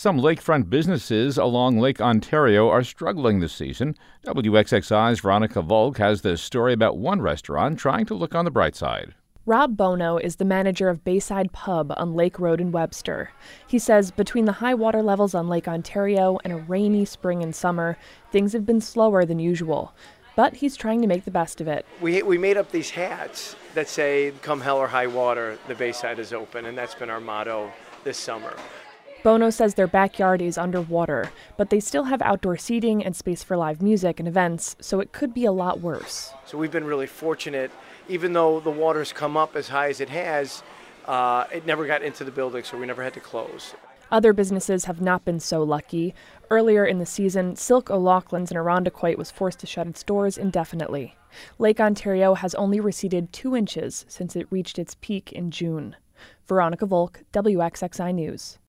Some lakefront businesses along Lake Ontario are struggling this season. WXXI's Veronica Volk has this story about one restaurant trying to look on the bright side. Rob Bono is the manager of Bayside Pub on Lake Road in Webster. He says between the high water levels on Lake Ontario and a rainy spring and summer, things have been slower than usual. But he's trying to make the best of it. We made up these hats that say, come hell or high water, the Bayside is open, and that's been our motto this summer. Bono says their backyard is underwater, but they still have outdoor seating and space for live music and events, so it could be a lot worse. So we've been really fortunate. Even though the water's come up as high as it has, it never got into the building, so we never had to close. Other businesses have not been so lucky. Earlier in the season, Silk O'Loughlin's in Irondequoit was forced to shut its doors indefinitely. Lake Ontario has only receded 2 inches since it reached its peak in June. Veronica Volk, WXXI News.